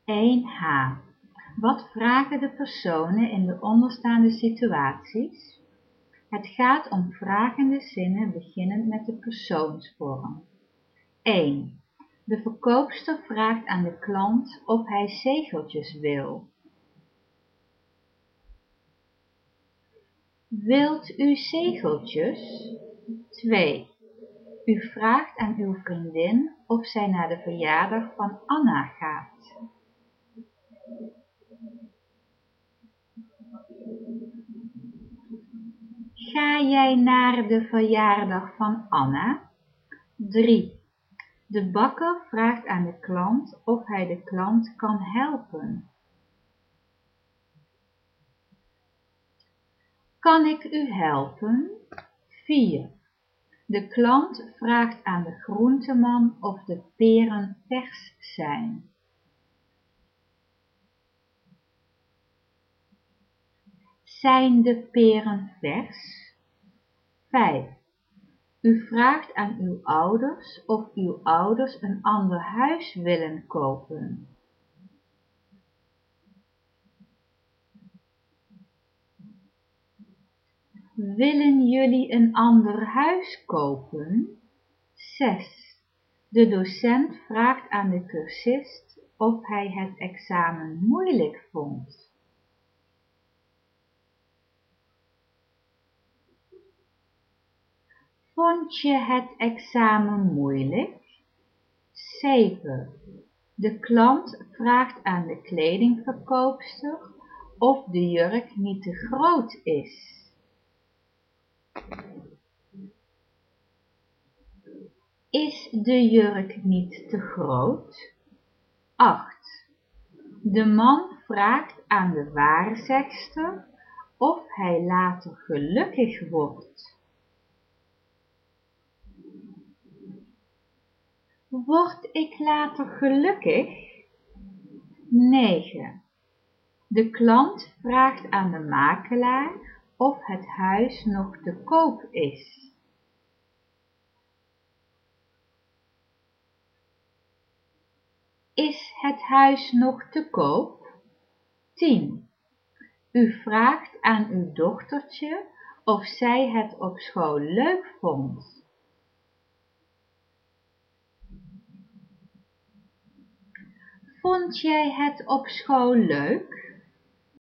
1h. Wat vragen de personen in de onderstaande situaties? Het gaat om vragende zinnen beginnend met de persoonsvorm. 1. De verkoopster vraagt aan de klant of hij zegeltjes wil. Wilt u zegeltjes? 2. U vraagt aan uw vriendin of zij naar de verjaardag van Anna gaat. Ga jij naar de verjaardag van Anna? 3. De bakker vraagt aan de klant of hij de klant kan helpen. Kan ik u helpen? 4. De klant vraagt aan de groenteman of de peren vers zijn. Zijn de peren vers? 5. U vraagt aan uw ouders of uw ouders een ander huis willen kopen. Willen jullie een ander huis kopen? 6. De docent vraagt aan de cursist of hij het examen moeilijk vond. Vond je het examen moeilijk? 7. De klant vraagt aan de kledingverkoopster of de jurk niet te groot is. Is de jurk niet te groot? 8. De man vraagt aan de waarzegster of hij later gelukkig wordt. Word ik later gelukkig? 9. De klant vraagt aan de makelaar of het huis nog te koop is. Is het huis nog te koop? 10. U vraagt aan uw dochtertje of zij het op school leuk vond. Vond jij het op school leuk?